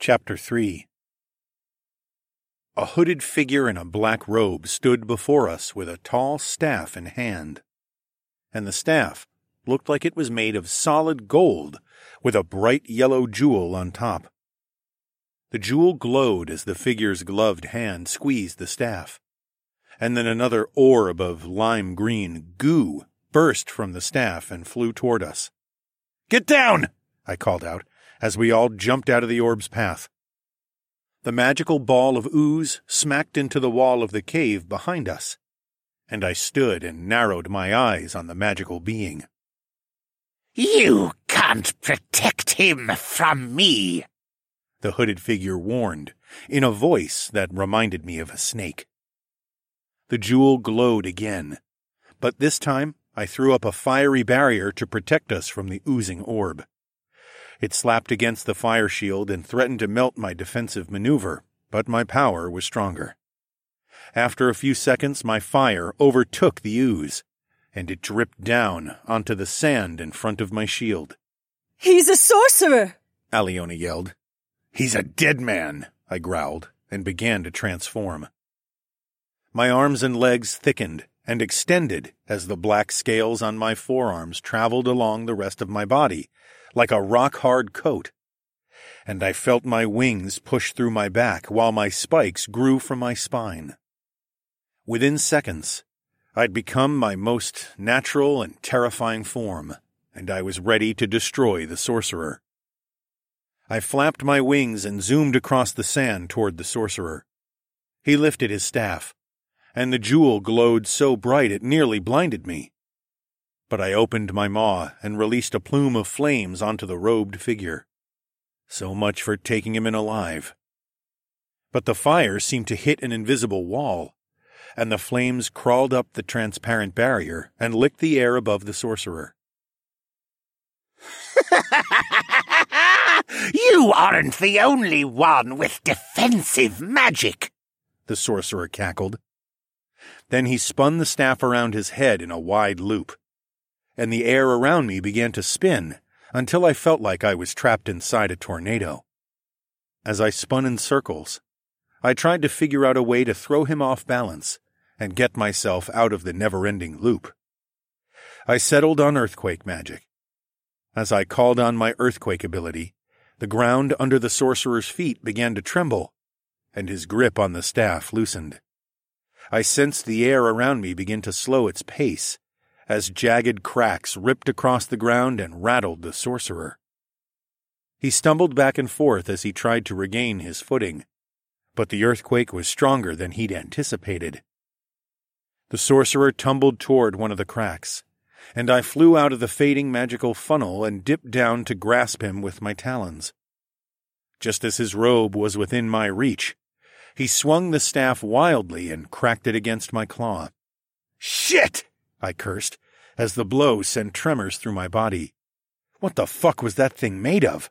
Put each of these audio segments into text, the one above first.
Chapter 3. A hooded figure in a black robe stood before us with a tall staff in hand. And the staff looked like it was made of solid gold with a bright yellow jewel on top. The jewel glowed as the figure's gloved hand squeezed the staff, and then another orb of lime green goo burst from the staff and flew toward us. "Get down!" I called out, as we all jumped out of the orb's path. The magical ball of ooze smacked into the wall of the cave behind us, and I stood and narrowed my eyes on the magical being. "You can't protect him from me," the hooded figure warned, in a voice that reminded me of a snake. The jewel glowed again, but this time I threw up a fiery barrier to protect us from the oozing orb. It slapped against the fire shield and threatened to melt my defensive maneuver, but my power was stronger. After a few seconds, my fire overtook the ooze, and it dripped down onto the sand in front of my shield. "He's a sorcerer!" Aliona yelled. "He's a dead man," I growled, and began to transform. My arms and legs thickened and extended as the black scales on my forearms traveled along the rest of my body, like a rock-hard coat, and I felt my wings push through my back while my spikes grew from my spine. Within seconds, I'd become my most natural and terrifying form, and I was ready to destroy the sorcerer. I flapped my wings and zoomed across the sand toward the sorcerer. He lifted his staff, and the jewel glowed so bright it nearly blinded me. But I opened my maw and released a plume of flames onto the robed figure. So much for taking him in alive. But the fire seemed to hit an invisible wall, and the flames crawled up the transparent barrier and licked the air above the sorcerer. "You aren't the only one with defensive magic," the sorcerer cackled. Then he spun the staff around his head in a wide loop, and the air around me began to spin until I felt like I was trapped inside a tornado. As I spun in circles, I tried to figure out a way to throw him off balance and get myself out of the never-ending loop. I settled on earthquake magic. As I called on my earthquake ability, the ground under the sorcerer's feet began to tremble, and his grip on the staff loosened. I sensed the air around me begin to slow its pace, as jagged cracks ripped across the ground and rattled the sorcerer. He stumbled back and forth as he tried to regain his footing, but the earthquake was stronger than he'd anticipated. The sorcerer tumbled toward one of the cracks, and I flew out of the fading magical funnel and dipped down to grasp him with my talons. Just as his robe was within my reach, he swung the staff wildly and cracked it against my claw. "Shit!" I cursed, as the blow sent tremors through my body. What the fuck was that thing made of?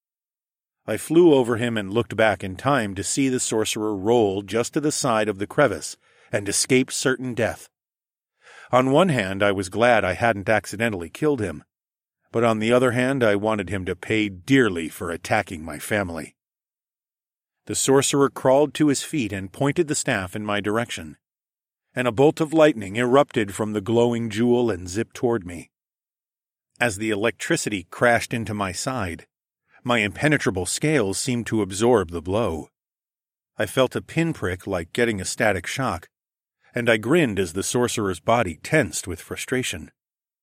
I flew over him and looked back in time to see the sorcerer roll just to the side of the crevice and escape certain death. On one hand, I was glad I hadn't accidentally killed him, but on the other hand, I wanted him to pay dearly for attacking my family. The sorcerer crawled to his feet and pointed the staff in my direction, and a bolt of lightning erupted from the glowing jewel and zipped toward me. As the electricity crashed into my side, my impenetrable scales seemed to absorb the blow. I felt a pinprick like getting a static shock, and I grinned as the sorcerer's body tensed with frustration.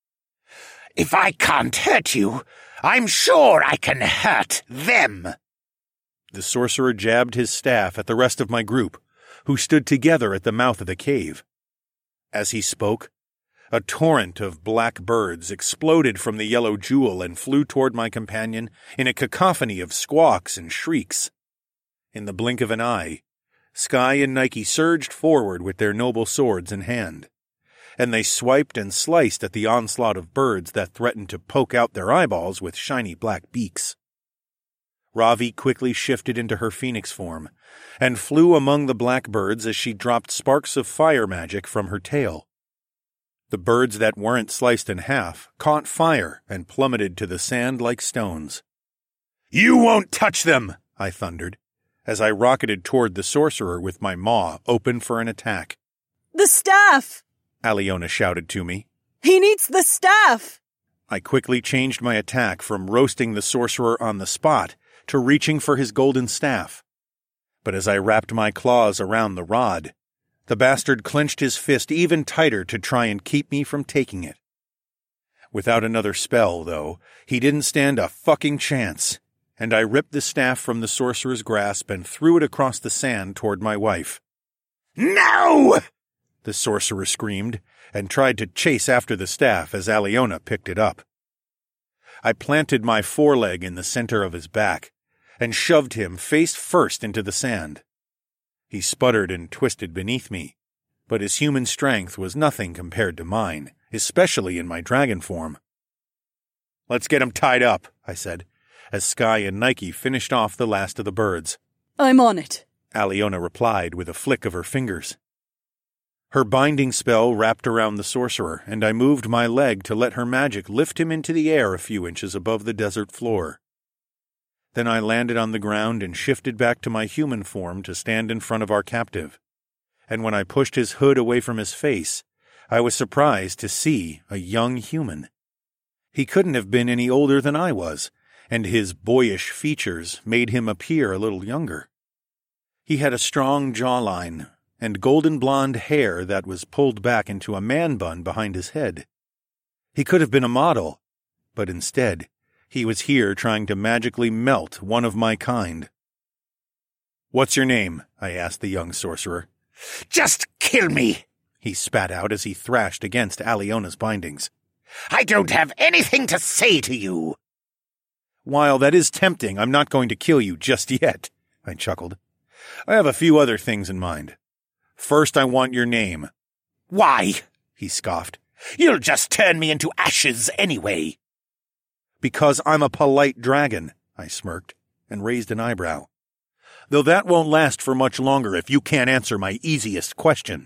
"If I can't hurt you, I'm sure I can hurt them." The sorcerer jabbed his staff at the rest of my group, who stood together at the mouth of the cave. As he spoke, a torrent of black birds exploded from the yellow jewel and flew toward my companion in a cacophony of squawks and shrieks. In the blink of an eye, Sky and Nike surged forward with their noble swords in hand, and they swiped and sliced at the onslaught of birds that threatened to poke out their eyeballs with shiny black beaks. Ravi quickly shifted into her phoenix form, and flew among the black birds as she dropped sparks of fire magic from her tail. The birds that weren't sliced in half caught fire and plummeted to the sand like stones. "You won't touch them!" I thundered, as I rocketed toward the sorcerer with my maw open for an attack. The staff! Aliona shouted to me. He needs the staff! I quickly changed my attack from roasting the sorcerer on the spot to reaching for his golden staff. But as I wrapped my claws around the rod, the bastard clenched his fist even tighter to try and keep me from taking it. Without another spell, though, he didn't stand a fucking chance, and I ripped the staff from the sorcerer's grasp and threw it across the sand toward my wife. No! The sorcerer screamed and tried to chase after the staff as Aliona picked it up. I planted my foreleg in the center of his back and shoved him face first into the sand. He sputtered and twisted beneath me, but his human strength was nothing compared to mine, especially in my dragon form. "Let's get him tied up," I said, as Sky and Nike finished off the last of the birds. I'm on it, Aliona replied with a flick of her fingers. Her binding spell wrapped around the sorcerer, and I moved my leg to let her magic lift him into the air a few inches above the desert floor. Then I landed on the ground and shifted back to my human form to stand in front of our captive. And when I pushed his hood away from his face, I was surprised to see a young human. He couldn't have been any older than I was, and his boyish features made him appear a little younger. He had a strong jawline and golden blonde hair that was pulled back into a man bun behind his head. He could have been a model, but instead, he was here trying to magically melt one of my kind. "What's your name?" I asked the young sorcerer. Just kill me! He spat out as he thrashed against Aliona's bindings. I don't have anything to say to you! "While that is tempting, I'm not going to kill you just yet," I chuckled. "I have a few other things in mind. First, I want your name." Why? He scoffed. You'll just turn me into ashes anyway. "Because I'm a polite dragon," I smirked and raised an eyebrow. "Though that won't last for much longer if you can't answer my easiest question."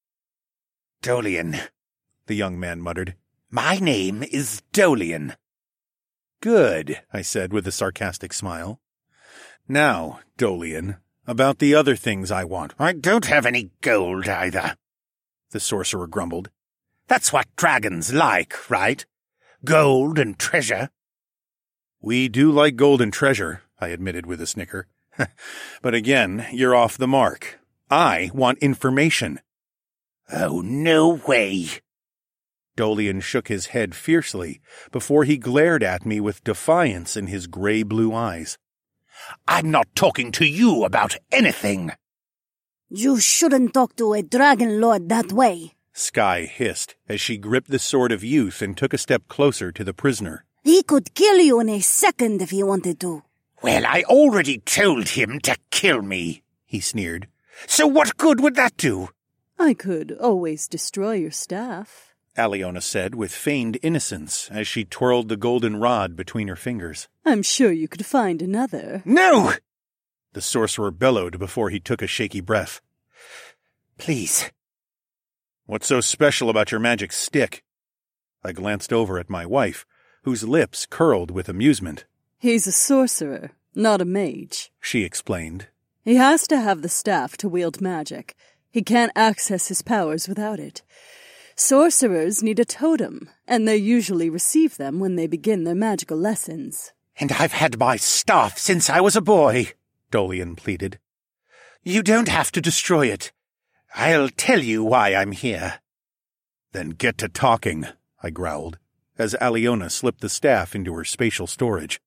Dolian, the young man muttered. My name is Dolian. "Good," I said with a sarcastic smile. "Now, Dolian, about the other things I want." I don't have any gold either, the sorcerer grumbled. That's what dragons like, right? Gold and treasure. "We do like gold and treasure," I admitted with a snicker. "But again, you're off the mark. I want information." Oh, no way. Dolian shook his head fiercely before he glared at me with defiance in his gray-blue eyes. I'm not talking to you about anything. You shouldn't talk to a dragon lord that way, Sky hissed as she gripped the sword of youth and took a step closer to the prisoner. He could kill you in a second if he wanted to. Well, I already told him to kill me, he sneered. So what good would that do? I could always destroy your staff, Aliona said with feigned innocence as she twirled the golden rod between her fingers. I'm sure you could find another. No! The sorcerer bellowed before he took a shaky breath. Please. What's so special about your magic stick? I glanced over at my wife, whose lips curled with amusement. He's a sorcerer, not a mage, she explained. He has to have the staff to wield magic. He can't access his powers without it. Sorcerers need a totem, and they usually receive them when they begin their magical lessons. And I've had my staff since I was a boy, Dolian pleaded. You don't have to destroy it. I'll tell you why I'm here. Then get to talking, I growled, as Aliona slipped the staff into her spatial storage.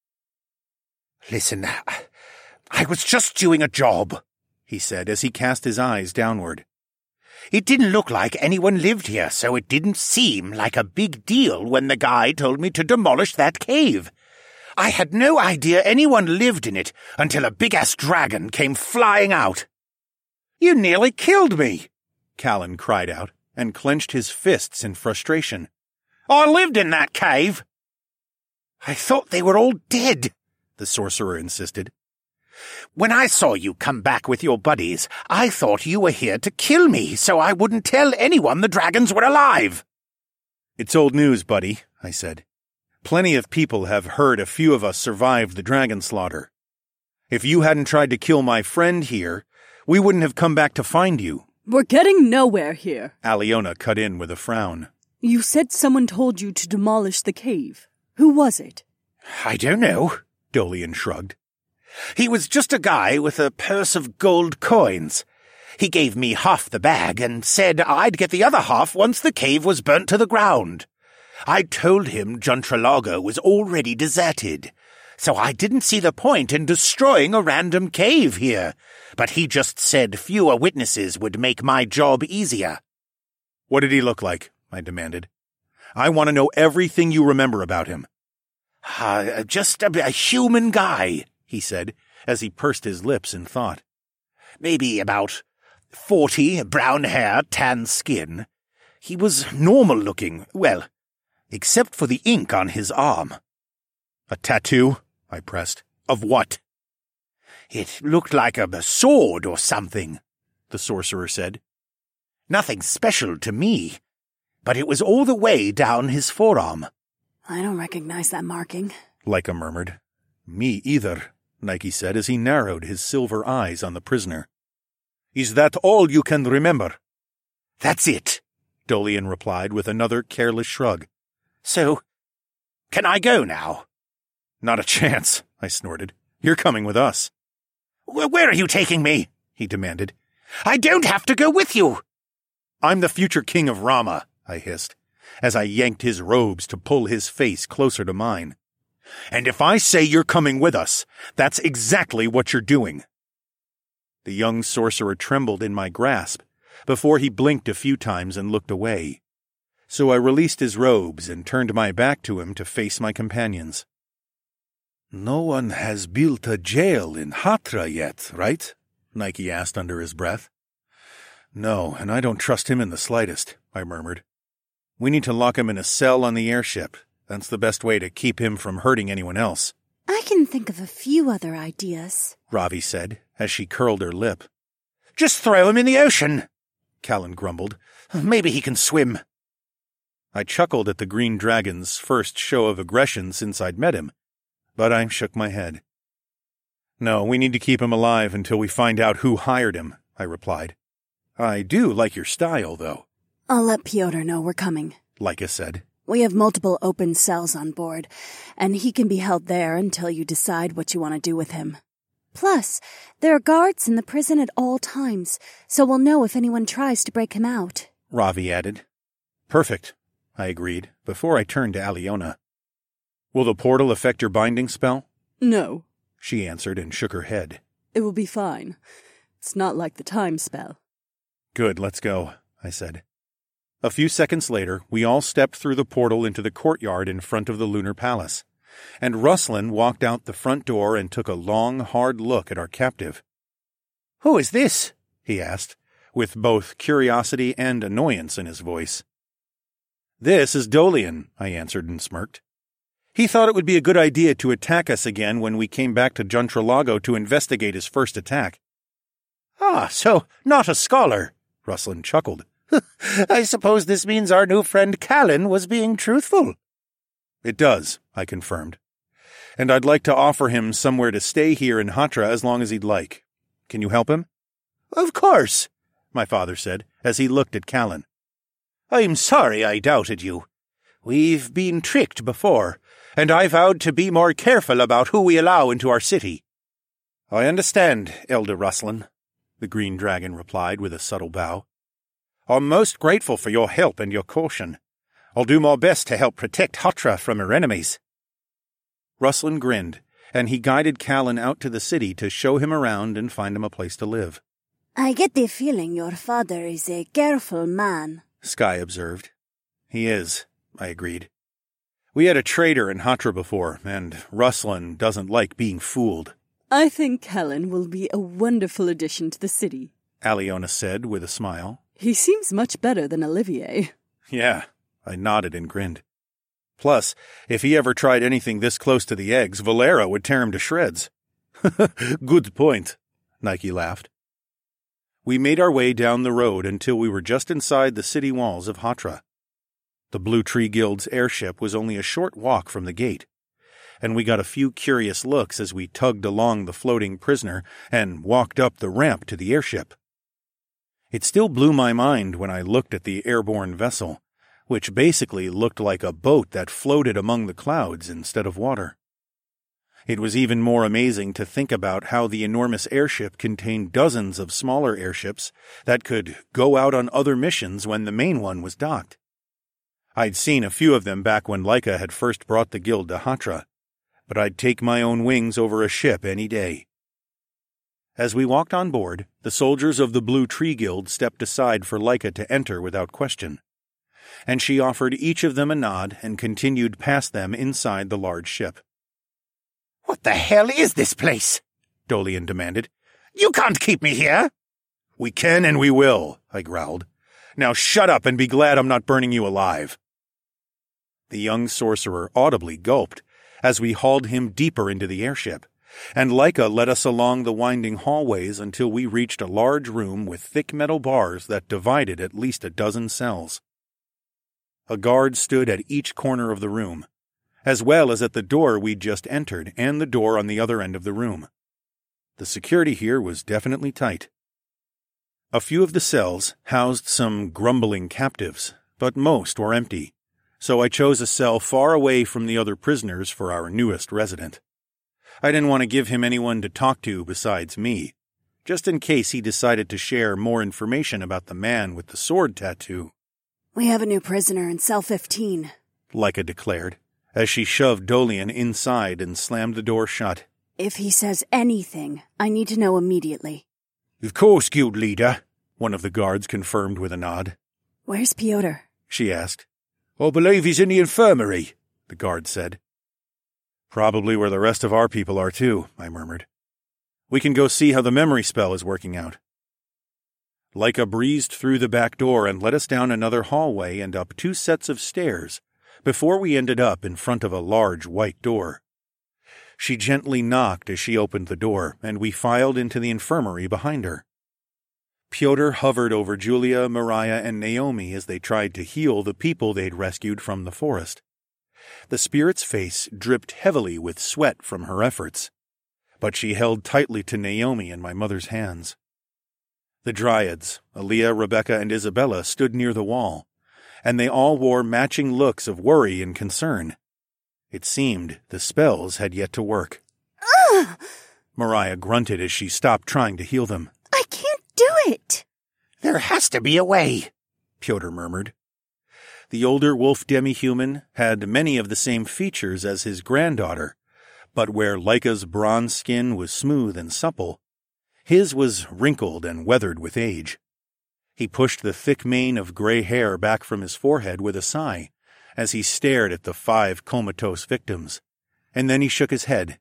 Listen, I was just doing a job, he said as he cast his eyes downward. It didn't look like anyone lived here, so it didn't seem like a big deal when the guy told me to demolish that cave. I had no idea anyone lived in it until a big-ass dragon came flying out. You nearly killed me, Callan cried out and clenched his fists in frustration. I lived in that cave. I thought they were all dead, the sorcerer insisted. When I saw you come back with your buddies, I thought you were here to kill me so I wouldn't tell anyone the dragons were alive. It's old news, buddy, I said. Plenty of people have heard a few of us survived the dragon slaughter. If you hadn't tried to kill my friend here, we wouldn't have come back to find you. We're getting nowhere here. Aliona cut in with a frown. You said someone told you to demolish the cave. Who was it? I don't know, Dolian shrugged. He was just a guy with a purse of gold coins. He gave me half the bag and said I'd get the other half once the cave was burnt to the ground. I told him Juntralago was already deserted, so I didn't see the point in destroying a random cave here, but he just said fewer witnesses would make my job easier. What did he look like? I demanded. I want to know everything you remember about him. Just a human guy, he said, as he pursed his lips in thought. Maybe about 40, brown hair, tan skin. He was normal-looking, well, except for the ink on his arm. A tattoo? I pressed. Of what? It looked like a sword or something, the sorcerer said. Nothing special to me, but it was all the way down his forearm. I don't recognize that marking, Leica murmured. Me either, Nike said as he narrowed his silver eyes on the prisoner. Is that all you can remember? That's it, Dolian replied with another careless shrug. So, can I go now? Not a chance, I snorted. You're coming with us. Where are you taking me? He demanded. I don't have to go with you. I'm the future king of Rama, I hissed, as I yanked his robes to pull his face closer to mine. And if I say you're coming with us, that's exactly what you're doing. The young sorcerer trembled in my grasp before he blinked a few times and looked away. So I released his robes and turned my back to him to face my companions. No one has built a jail in Hatra yet, right? Nike asked under his breath. No, and I don't trust him in the slightest, I murmured. We need to lock him in a cell on the airship. That's the best way to keep him from hurting anyone else. I can think of a few other ideas, Ravi said, as she curled her lip. Just throw him in the ocean, Callan grumbled. Maybe he can swim. I chuckled at the green dragon's first show of aggression since I'd met him, but I shook my head. No, we need to keep him alive until we find out who hired him, I replied. I do like your style, though. I'll let Pyotr know we're coming, Leica said. We have multiple open cells on board, and he can be held there until you decide what you want to do with him. Plus, there are guards in the prison at all times, so we'll know if anyone tries to break him out, Ravi added. Perfect, I agreed, before I turned to Aliona. Will the portal affect your binding spell? No, she answered and shook her head. It will be fine. It's not like the time spell. Good, let's go, I said. A few seconds later, we all stepped through the portal into the courtyard in front of the Lunar Palace, and Ruslan walked out the front door and took a long, hard look at our captive. Who is this? He asked, with both curiosity and annoyance in his voice. This is Dolian, I answered and smirked. He thought it would be a good idea to attack us again when we came back to Juntralago to investigate his first attack. Ah, so not a scholar, Ruslan chuckled. I suppose this means our new friend Callan was being truthful. It does, I confirmed. And I'd like to offer him somewhere to stay here in Hatra as long as he'd like. Can you help him? Of course, my father said, as he looked at Callan. I'm sorry I doubted you. We've been tricked before, and I vowed to be more careful about who we allow into our city. I understand, Elder Ruslan, the green dragon replied with a subtle bow. I'm most grateful for your help and your caution. I'll do my best to help protect Hatra from her enemies. Ruslan grinned, and he guided Callan out to the city to show him around and find him a place to live. I get the feeling your father is a careful man, Sky observed. He is, I agreed. We had a traitor in Hatra before, and Ruslan doesn't like being fooled. I think Callan will be a wonderful addition to the city, Aliona said with a smile. He seems much better than Olivier. Yeah, I nodded and grinned. Plus, if he ever tried anything this close to the eggs, Valera would tear him to shreds. Good point, Nike laughed. We made our way down the road until we were just inside the city walls of Hatra. The Blue Tree Guild's airship was only a short walk from the gate, and we got a few curious looks as we tugged along the floating prisoner and walked up the ramp to the airship. It still blew my mind when I looked at the airborne vessel, which basically looked like a boat that floated among the clouds instead of water. It was even more amazing to think about how the enormous airship contained dozens of smaller airships that could go out on other missions when the main one was docked. I'd seen a few of them back when Laika had first brought the guild to Hatra, but I'd take my own wings over a ship any day. As we walked on board, the soldiers of the Blue Tree Guild stepped aside for Laika to enter without question, and she offered each of them a nod and continued past them inside the large ship. "What the hell is this place?" Dolian demanded. "You can't keep me here." "We can and we will," I growled. "Now shut up and be glad I'm not burning you alive." The young sorcerer audibly gulped as we hauled him deeper into the airship, and Laika led us along the winding hallways until we reached a large room with thick metal bars that divided at least a dozen cells. A guard stood at each corner of the room, as well as at the door we'd just entered and the door on the other end of the room. The security here was definitely tight. A few of the cells housed some grumbling captives, but most were empty, so I chose a cell far away from the other prisoners for our newest resident. I didn't want to give him anyone to talk to besides me, just in case he decided to share more information about the man with the sword tattoo. "We have a new prisoner in cell 15, Laika declared, as she shoved Dolian inside and slammed the door shut. "If he says anything, I need to know immediately." "Of course, guild leader," one of the guards confirmed with a nod. "Where's Piotr?" she asked. "I believe he's in the infirmary," the guard said. "Probably where the rest of our people are too," I murmured. "We can go see how the memory spell is working out." Laika breezed through the back door and led us down another hallway and up 2 sets of stairs before we ended up in front of a large white door. She gently knocked as she opened the door, and we filed into the infirmary behind her. Piotr hovered over Julia, Mariah, and Naomi as they tried to heal the people they'd rescued from the forest. The spirit's face dripped heavily with sweat from her efforts, but she held tightly to Naomi and my mother's hands. The dryads, Aaliyah, Rebecca, and Isabella, stood near the wall, and they all wore matching looks of worry and concern. It seemed the spells had yet to work. Ugh! Mariah grunted as she stopped trying to heal them. I can't do it! "There has to be a way," Piotr murmured. The older wolf demi-human had many of the same features as his granddaughter, but where Laika's bronze skin was smooth and supple, his was wrinkled and weathered with age. He pushed the thick mane of gray hair back from his forehead with a sigh as he stared at the 5 comatose victims, and then he shook his head.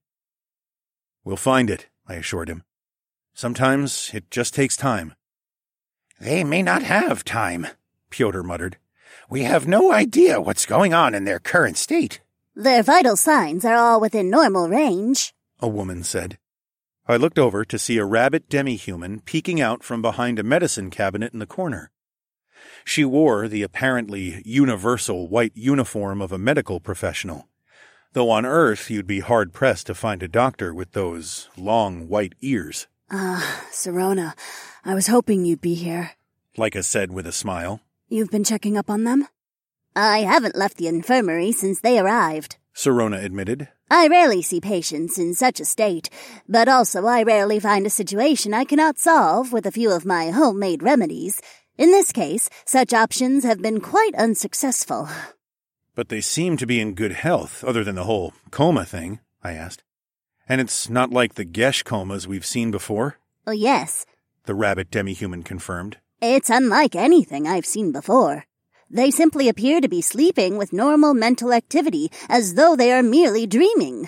"We'll find it," I assured him. "Sometimes it just takes time." "They may not have time," Piotr muttered. "We have no idea what's going on in their current state." Their vital signs are all within normal range, a woman said. I looked over to see a rabbit demi-human peeking out from behind a medicine cabinet in the corner. She wore the apparently universal white uniform of a medical professional, though on Earth you'd be hard-pressed to find a doctor with those long white ears. Sirona, I was hoping you'd be here," Laika said with a smile. "You've been checking up on them?" I haven't left the infirmary since they arrived. Sirona admitted. I rarely see patients in such a state, but also I rarely find a situation I cannot solve with a few of my homemade remedies. In this case, such options have been quite unsuccessful. "But they seem to be in good health, other than the whole coma thing," I asked. "And it's not like the Gesh comas we've seen before?" Oh, yes. The rabbit demi-human confirmed. It's unlike anything I've seen before. They simply appear to be sleeping with normal mental activity, as though they are merely dreaming.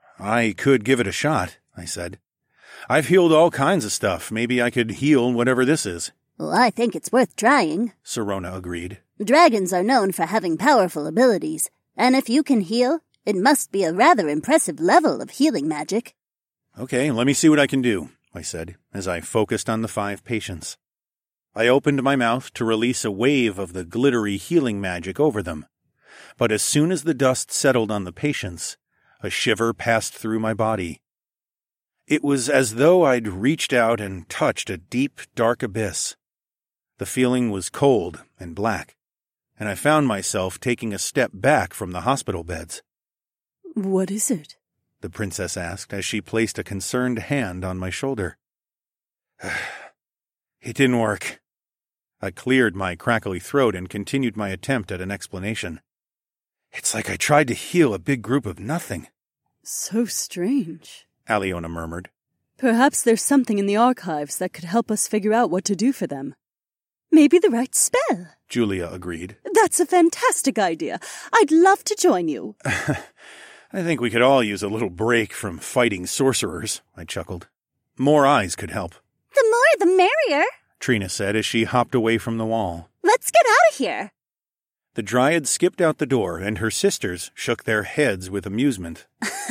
"I could give it a shot," I said. "I've healed all kinds of stuff. Maybe I could heal whatever this is." Well, I think it's worth trying. Sirona agreed. Dragons are known for having powerful abilities, and if you can heal, it must be a rather impressive level of healing magic. "Okay, let me see what I can do," I said, as I focused on the 5 patients. I opened my mouth to release a wave of the glittery healing magic over them, but as soon as the dust settled on the patients, A shiver passed through my body. It was as though I'd reached out and touched a deep, dark abyss. The feeling was cold and black, and I found myself taking a step back from the hospital beds. What is it? The princess asked as she placed a concerned hand on my shoulder. It didn't work. I cleared my crackly throat and continued my attempt at an explanation. It's like I tried to heal a big group of nothing. So strange, Aliona murmured. Perhaps there's something in the archives that could help us figure out what to do for them. Maybe the right spell, Julia agreed. That's a fantastic idea. I'd love to join you. I think we could all use a little break from fighting sorcerers, I chuckled. More eyes could help. The more the merrier, Trina said as she hopped away from the wall. Let's get out of here. The dryad skipped out the door, and her sisters shook their heads with amusement.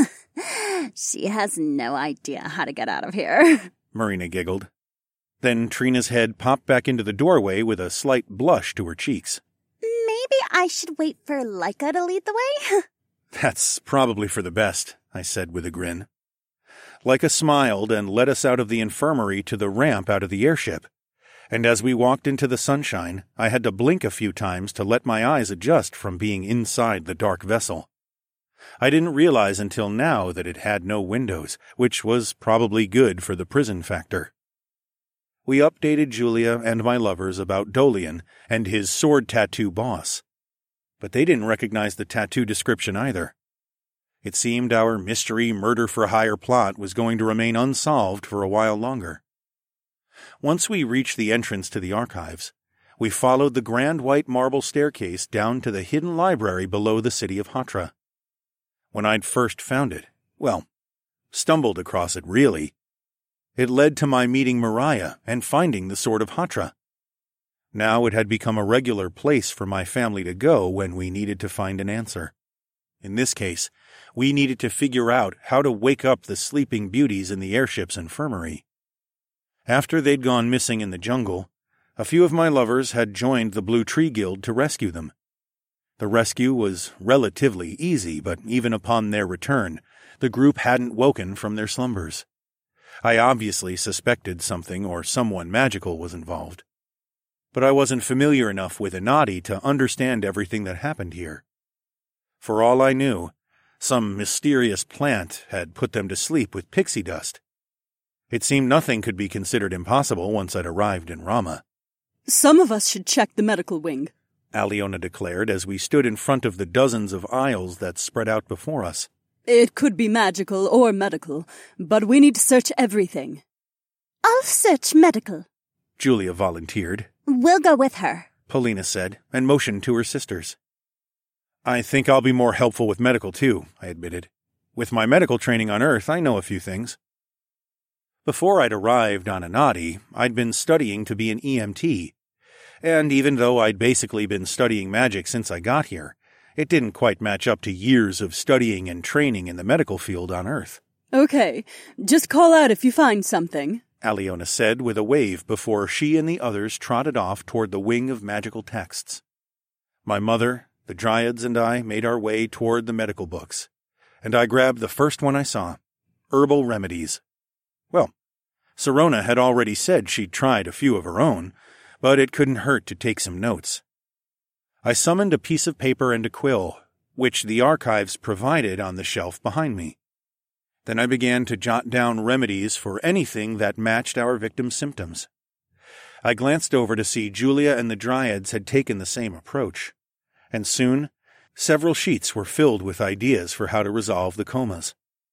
She has no idea how to get out of here, Marina giggled. Then Trina's head popped back into the doorway with a slight blush to her cheeks. Maybe I should wait for Laika to lead the way? That's probably for the best, I said with a grin. Laika smiled and led us out of the infirmary to the ramp out of the airship. And as we walked into the sunshine, I had to blink a few times to let my eyes adjust from being inside the dark vessel. I didn't realize until now that it had no windows, which was probably good for the prison factor. We updated Julia and my lovers about Dolian and his sword tattoo boss. But they didn't recognize the tattoo description either. It seemed our mystery murder-for-hire plot was going to remain unsolved for a while longer. Once we reached the entrance to the archives, we followed the grand white marble staircase down to the hidden library below the city of Hatra. When I'd first found it, stumbled across it really, it led to my meeting Mariah and finding the Sword of Hatra. Now it had become a regular place for my family to go when we needed to find an answer. In this case, we needed to figure out how to wake up the sleeping beauties in the airship's infirmary. After they'd gone missing in the jungle, a few of my lovers had joined the Blue Tree Guild to rescue them. The rescue was relatively easy, but even upon their return, the group hadn't woken from their slumbers. I obviously suspected something or someone magical was involved. But I wasn't familiar enough with Inati to understand everything that happened here. For all I knew, some mysterious plant had put them to sleep with pixie dust. It seemed nothing could be considered impossible once I'd arrived in Rama. Some of us should check the medical wing, Aliona declared as we stood in front of the dozens of aisles that spread out before us. It could be magical or medical, but we need to search everything. I'll search medical, Julia volunteered. We'll go with her, Polina said, and motioned to her sisters. I think I'll be more helpful with medical too, I admitted. With my medical training on Earth, I know a few things. Before I'd arrived on Inati, I'd been studying to be an EMT. And even though I'd basically been studying magic since I got here, it didn't quite match up to years of studying and training in the medical field on Earth. Okay, just call out if you find something, Aliona said with a wave before she and the others trotted off toward the wing of magical texts. My mother, the Dryads, and I made our way toward the medical books, and I grabbed the first one I saw, Herbal Remedies. Well, Sirona had already said she'd tried a few of her own, but it couldn't hurt to take some notes. I summoned a piece of paper and a quill, which the archives provided on the shelf behind me. Then I began to jot down remedies for anything that matched our victim's symptoms. I glanced over to see Julia and the Dryads had taken the same approach, and soon several sheets were filled with ideas for how to resolve the comas.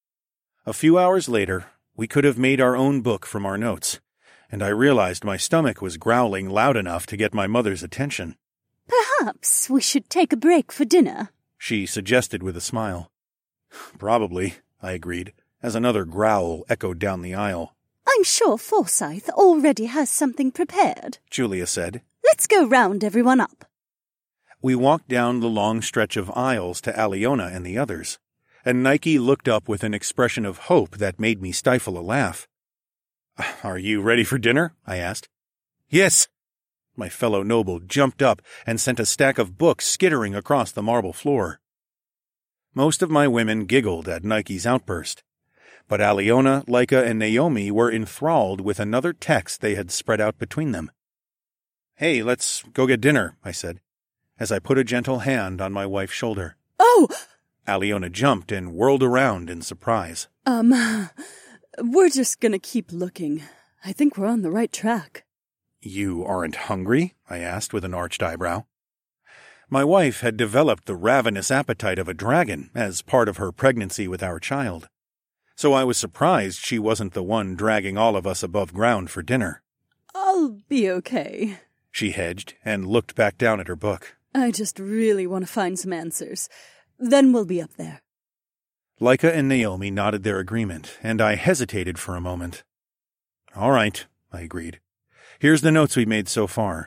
A few hours later, we could have made our own book from our notes, and I realized my stomach was growling loud enough to get my mother's attention. Perhaps we should take a break for dinner, she suggested with a smile. Probably, I agreed, as another growl echoed down the aisle. I'm sure Forsyth already has something prepared, Julia said. Let's go round everyone up. We walked down the long stretch of aisles to Aliona and the others, and Nike looked up with an expression of hope that made me stifle a laugh. Are you ready for dinner? I asked. Yes. My fellow noble jumped up and sent a stack of books skittering across the marble floor. Most of my women giggled at Nike's outburst, but Aliona, Laika, and Naomi were enthralled with another text they had spread out between them. "Hey, let's go get dinner," I said, as I put a gentle hand on my wife's shoulder. Oh! Aliona jumped and whirled around in surprise. We're just gonna keep looking. I think we're on the right track. "You aren't hungry?" I asked with an arched eyebrow. My wife had developed the ravenous appetite of a dragon as part of her pregnancy with our child, so I was surprised she wasn't the one dragging all of us above ground for dinner. I'll be okay. She hedged and looked back down at her book. I just really want to find some answers. Then we'll be up there. Laika and Naomi nodded their agreement, and I hesitated for a moment. "All right," I agreed. "Here's the notes we made so far."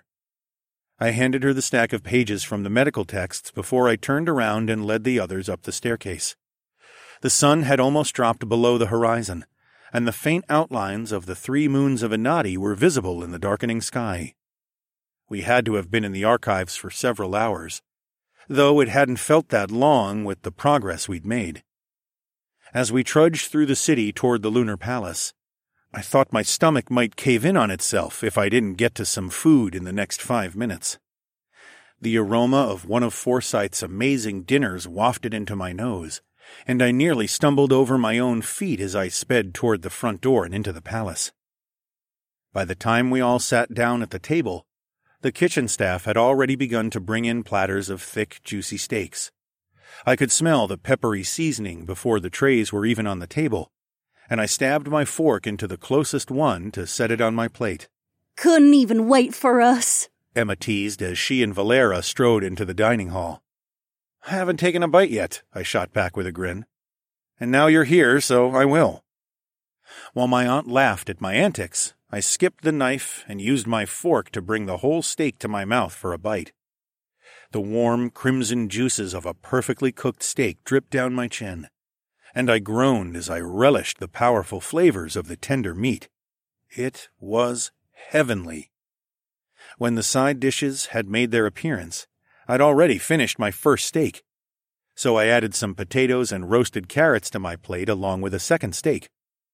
I handed her the stack of pages from the medical texts before I turned around and led the others up the staircase. The sun had almost dropped below the horizon, and the faint outlines of the 3 moons of Enadi were visible in the darkening sky. We had to have been in the archives for several hours, though it hadn't felt that long with the progress we'd made. As we trudged through the city toward the Lunar Palace, I thought my stomach might cave in on itself if I didn't get to some food in the next 5 minutes. The aroma of one of Forsyth's amazing dinners wafted into my nose, and I nearly stumbled over my own feet as I sped toward the front door and into the palace. By the time we all sat down at the table, the kitchen staff had already begun to bring in platters of thick, juicy steaks. I could smell the peppery seasoning before the trays were even on the table, and I stabbed my fork into the closest one to set it on my plate. Couldn't even wait for us, Emma teased as she and Valera strode into the dining hall. "I haven't taken a bite yet," I shot back with a grin. "And now you're here, so I will." While my aunt laughed at my antics, I skipped the knife and used my fork to bring the whole steak to my mouth for a bite. The warm, crimson juices of a perfectly cooked steak dripped down my chin, and I groaned as I relished the powerful flavors of the tender meat. It was heavenly. When the side dishes had made their appearance, I'd already finished my first steak, so I added some potatoes and roasted carrots to my plate along with a second steak.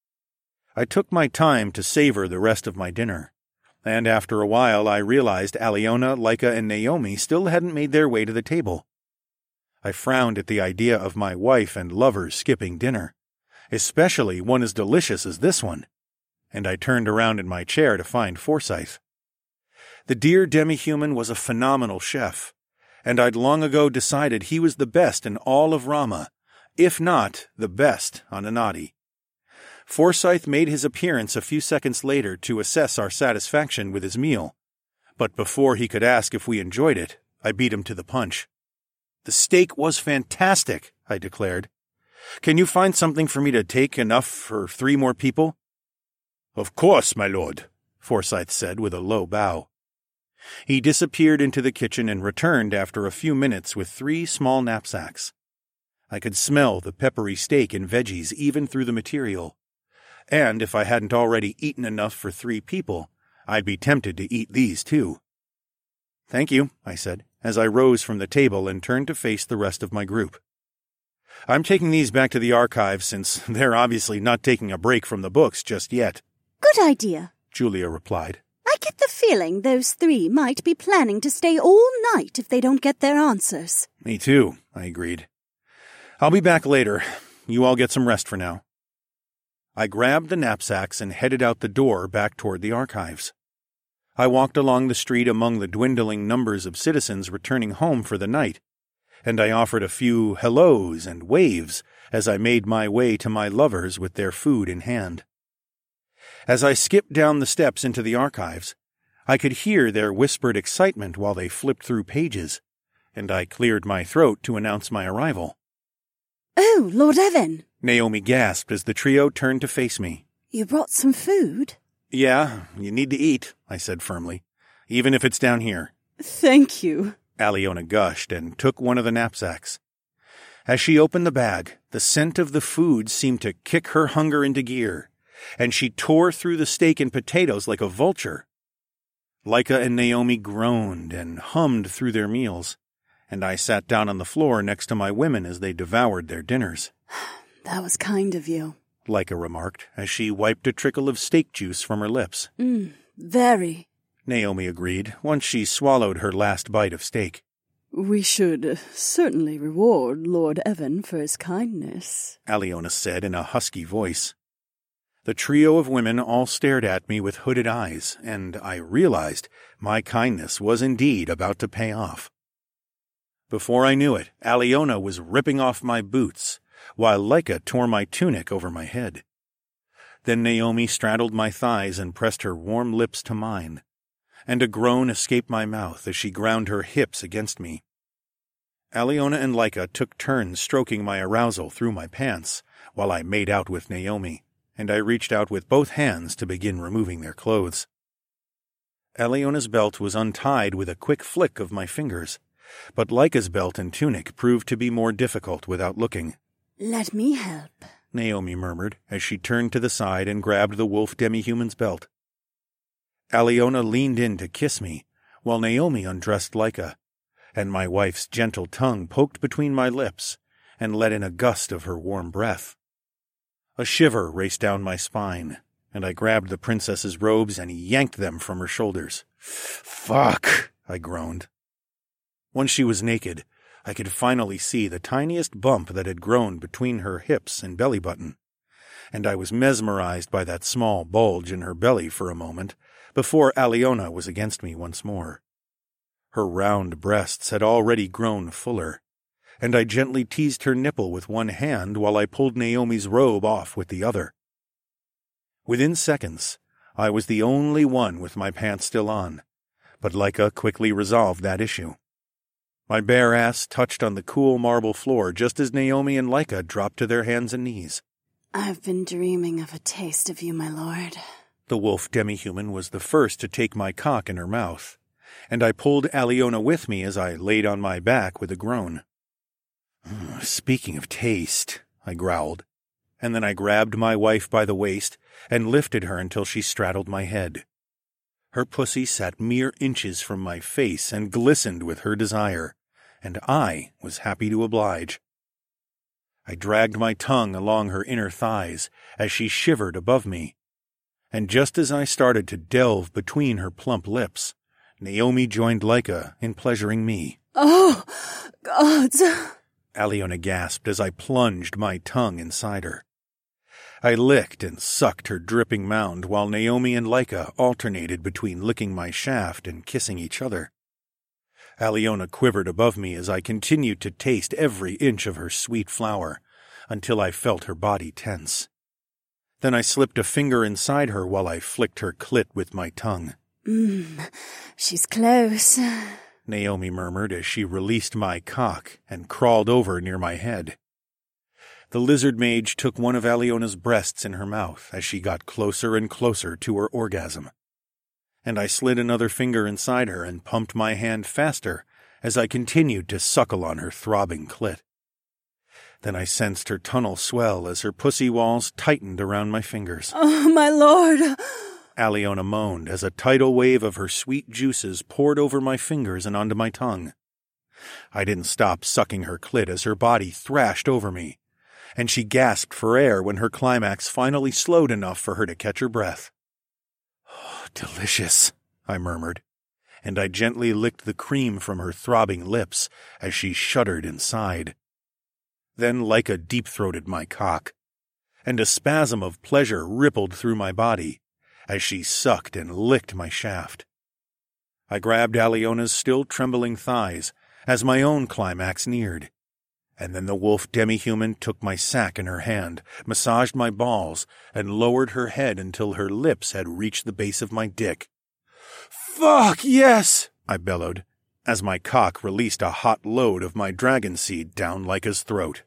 I took my time to savor the rest of my dinner, and after a while I realized Aliona, Laika, and Naomi still hadn't made their way to the table. I frowned at the idea of my wife and lovers skipping dinner, especially one as delicious as this one, and I turned around in my chair to find Forsyth. The dear demi-human was a phenomenal chef, and I'd long ago decided he was the best in all of Rama, if not the best on Enadi. Forsyth made his appearance a few seconds later to assess our satisfaction with his meal, but before he could ask if we enjoyed it, I beat him to the punch. "The steak was fantastic," I declared. "Can you find something for me to take enough for 3 more people?" "Of course, my lord," Forsyth said with a low bow. He disappeared into the kitchen and returned after a few minutes with 3 small knapsacks. I could smell the peppery steak and veggies even through the material, and if I hadn't already eaten enough for 3 people, I'd be tempted to eat these too. "Thank you," I said, as I rose from the table and turned to face the rest of my group. "I'm taking these back to the archives since they're obviously not taking a break from the books just yet." Good idea, Julia replied. I get the feeling those 3 might be planning to stay all night if they don't get their answers. Me too, I agreed. "I'll be back later. You all get some rest for now." I grabbed the knapsacks and headed out the door back toward the archives. I walked along the street among the dwindling numbers of citizens returning home for the night, and I offered a few hellos and waves as I made my way to my lovers with their food in hand. As I skipped down the steps into the archives, I could hear their whispered excitement while they flipped through pages, and I cleared my throat to announce my arrival. "Oh, Lord Evan!" Naomi gasped as the trio turned to face me. "You brought some food?" "Yeah, you need to eat," I said firmly, "even if it's down here." Thank you, Aliona gushed and took one of the knapsacks. As she opened the bag, the scent of the food seemed to kick her hunger into gear, and she tore through the steak and potatoes like a vulture. Laika and Naomi groaned and hummed through their meals, and I sat down on the floor next to my women as they devoured their dinners. That was kind of you, Leica remarked as she wiped a trickle of steak juice from her lips. Very. Naomi agreed once she swallowed her last bite of steak. We should certainly reward Lord Evan for his kindness, Aliona said in a husky voice. The trio of women all stared at me with hooded eyes, and I realized my kindness was indeed about to pay off. Before I knew it, Aliona was ripping off my boots, while Leica tore my tunic over my head. Then Naomi straddled my thighs and pressed her warm lips to mine, and a groan escaped my mouth as she ground her hips against me. Aliona and Leica took turns stroking my arousal through my pants while I made out with Naomi, and I reached out with both hands to begin removing their clothes. Aliona's belt was untied with a quick flick of my fingers, but Leica's belt and tunic proved to be more difficult without looking. Let me help, Naomi murmured as she turned to the side and grabbed the wolf demi-human's belt. Aliona leaned in to kiss me, while Naomi undressed Leica, and my wife's gentle tongue poked between my lips and let in a gust of her warm breath. A shiver raced down my spine, and I grabbed the princess's robes and yanked them from her shoulders. "Fuck!" I groaned. Once she was naked, I could finally see the tiniest bump that had grown between her hips and belly button, and I was mesmerized by that small bulge in her belly for a moment before Aliona was against me once more. Her round breasts had already grown fuller, and I gently teased her nipple with one hand while I pulled Naomi's robe off with the other. Within seconds, I was the only one with my pants still on, but Leica quickly resolved that issue. My bare ass touched on the cool marble floor just as Naomi and Leica dropped to their hands and knees. I've been dreaming of a taste of you, my lord. The wolf demi-human was the first to take my cock in her mouth, and I pulled Aliona with me as I laid on my back with a groan. "Speaking of taste," I growled, and then I grabbed my wife by the waist and lifted her until she straddled my head. Her pussy sat mere inches from my face and glistened with her desire, and I was happy to oblige. I dragged my tongue along her inner thighs as she shivered above me, and just as I started to delve between her plump lips, Naomi joined Leica in pleasuring me. "Oh, gods!" Aliona gasped as I plunged my tongue inside her. I licked and sucked her dripping mound while Naomi and Leica alternated between licking my shaft and kissing each other. Aliona quivered above me as I continued to taste every inch of her sweet flower until I felt her body tense. Then I slipped a finger inside her while I flicked her clit with my tongue. She's close," Naomi murmured as she released my cock and crawled over near my head. The lizard mage took one of Aliona's breasts in her mouth as she got closer and closer to her orgasm, and I slid another finger inside her and pumped my hand faster as I continued to suckle on her throbbing clit. Then I sensed her tunnel swell as her pussy walls tightened around my fingers. "Oh, my lord!" Aliona moaned as a tidal wave of her sweet juices poured over my fingers and onto my tongue. I didn't stop sucking her clit as her body thrashed over me, and she gasped for air when her climax finally slowed enough for her to catch her breath. "Oh, delicious," I murmured, and I gently licked the cream from her throbbing lips as she shuddered and sighed. Then Leica deep-throated my cock, and a spasm of pleasure rippled through my body as she sucked and licked my shaft. I grabbed Aliona's still trembling thighs as my own climax neared, and then the wolf demi-human took my sack in her hand, massaged my balls, and lowered her head until her lips had reached the base of my dick. "Fuck, yes!" I bellowed, as my cock released a hot load of my dragon seed down Leica's throat.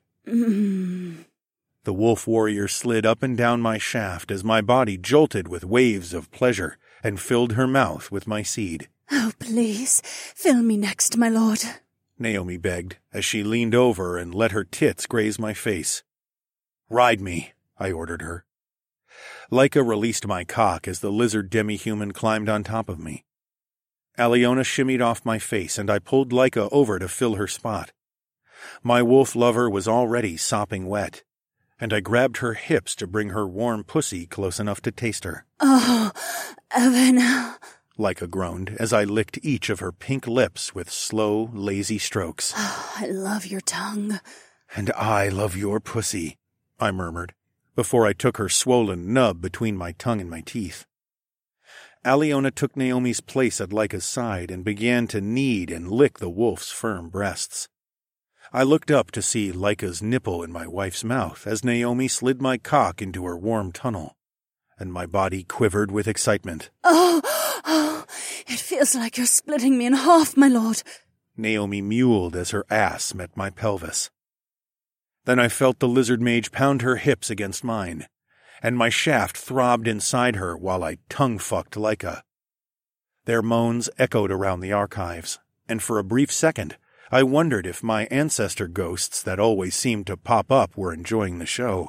The wolf warrior slid up and down my shaft as my body jolted with waves of pleasure and filled her mouth with my seed. "Oh, please, fill me next, my lord," Naomi begged as she leaned over and let her tits graze my face. "Ride me," I ordered her. Leica released my cock as the lizard demi-human climbed on top of me. Aliona shimmied off my face, and I pulled Laika over to fill her spot. My wolf lover was already sopping wet, and I grabbed her hips to bring her warm pussy close enough to taste her. Oh, Evan. Laika groaned as I licked each of her pink lips with slow, lazy strokes. Oh, I love your tongue. And I love your pussy, I murmured, before I took her swollen nub between my tongue and my teeth. Aliona took Naomi's place at Laika's side and began to knead and lick the wolf's firm breasts. I looked up to see Laika's nipple in my wife's mouth as Naomi slid my cock into her warm tunnel, and my body quivered with excitement. Oh, it feels like you're splitting me in half, my lord. Naomi mewled as her ass met my pelvis. Then I felt the lizard mage pound her hips against mine, and my shaft throbbed inside her while I tongue-fucked Laika. Their moans echoed around the archives, and for a brief second, I wondered if my ancestor ghosts that always seemed to pop up were enjoying the show.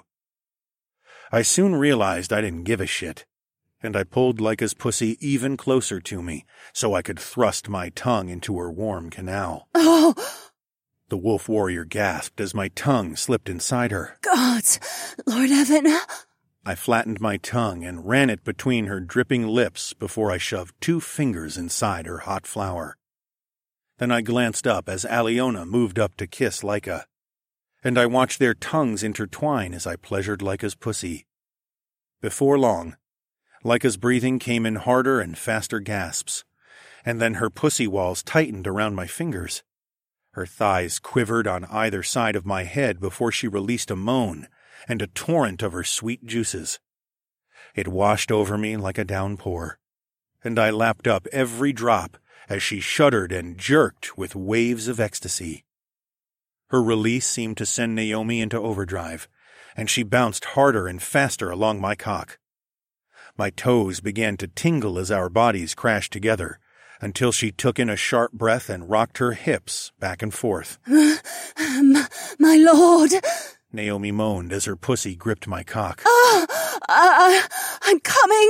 I soon realized I didn't give a shit, and I pulled Laika's pussy even closer to me so I could thrust my tongue into her warm canal. Oh! The wolf warrior gasped as my tongue slipped inside her. Gods, Lord Evan. I flattened my tongue and ran it between her dripping lips before I shoved 2 fingers inside her hot flower. Then I glanced up as Aliona moved up to kiss Laika, and I watched their tongues intertwine as I pleasured Laika's pussy. Before long, Laika's breathing came in harder and faster gasps, and then her pussy walls tightened around my fingers. Her thighs quivered on either side of my head before she released a moan and a torrent of her sweet juices. It washed over me like a downpour, and I lapped up every drop as she shuddered and jerked with waves of ecstasy. Her release seemed to send Naomi into overdrive, and she bounced harder and faster along my cock. My toes began to tingle as our bodies crashed together, until she took in a sharp breath and rocked her hips back and forth. My lord! Naomi moaned as her pussy gripped my cock. I'm coming!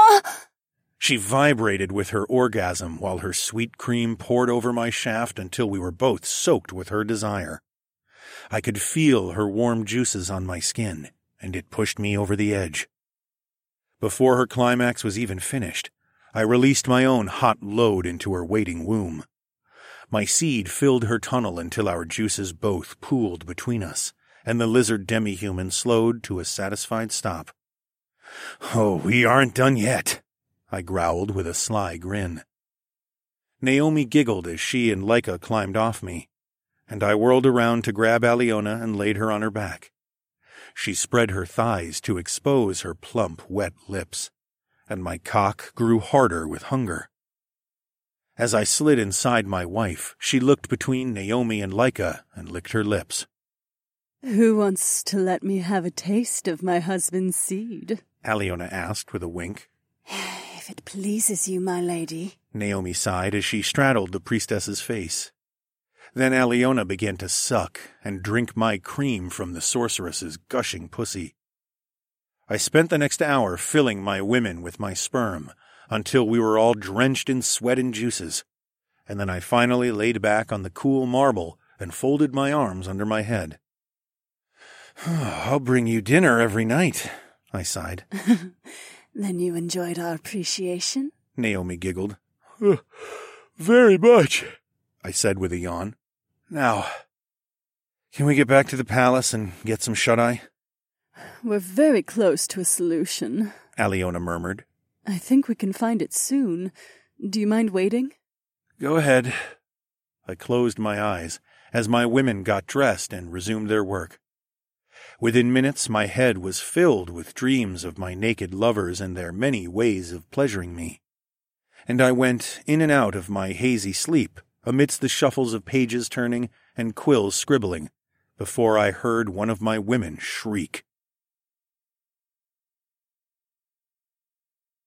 She vibrated with her orgasm while her sweet cream poured over my shaft until we were both soaked with her desire. I could feel her warm juices on my skin, and it pushed me over the edge. Before her climax was even finished, I released my own hot load into her waiting womb. My seed filled her tunnel until our juices both pooled between us, and the lizard demi-human slowed to a satisfied stop. "Oh, we aren't done yet," I growled with a sly grin. Naomi giggled as she and Laika climbed off me, and I whirled around to grab Aliona and laid her on her back. She spread her thighs to expose her plump, wet lips, and my cock grew harder with hunger. As I slid inside my wife, she looked between Naomi and Laika and licked her lips. Who wants to let me have a taste of my husband's seed? Aliona asked with a wink. If it pleases you, my lady. Naomi sighed as she straddled the priestess's face. Then Aliona began to suck and drink my cream from the sorceress's gushing pussy. I spent the next hour filling my women with my sperm until we were all drenched in sweat and juices, and then I finally laid back on the cool marble and folded my arms under my head. "I'll bring you dinner every night," I sighed. Then you enjoyed our appreciation? Naomi giggled. "Very much," I said with a yawn. "Now, can we get back to the palace and get some shut-eye?" We're very close to a solution, Aliona murmured. I think we can find it soon. Do you mind waiting? "Go ahead." I closed my eyes as my women got dressed and resumed their work. Within minutes, my head was filled with dreams of my naked lovers and their many ways of pleasuring me, and I went in and out of my hazy sleep amidst the shuffles of pages turning and quills scribbling before I heard one of my women shriek.